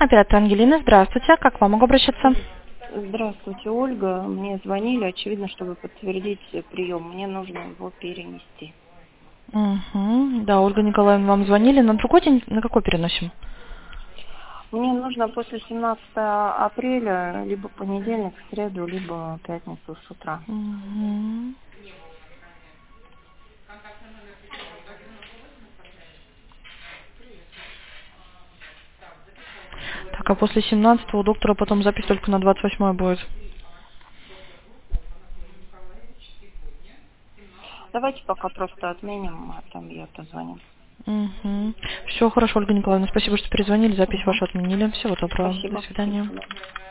Оператор Ангелина, здравствуйте. Как к вам могу обращаться? Здравствуйте, Ольга. Мне звонили, очевидно, чтобы подтвердить прием. Мне нужно его перенести. Угу. Да, Ольга Николаевна, вам звонили. На другой день на какой переносим? Мне нужно после 17 апреля, либо понедельник, среду, либо пятницу с утра. Угу. Так, а после 17 у доктора потом запись только на 28 будет. Давайте пока просто отменим, а там я позвоню. Угу. Все хорошо, Ольга Николаевна. Спасибо, что перезвонили. Запись Угу. вашу отменили. Всего доброго. До Спасибо. До свидания. свидания.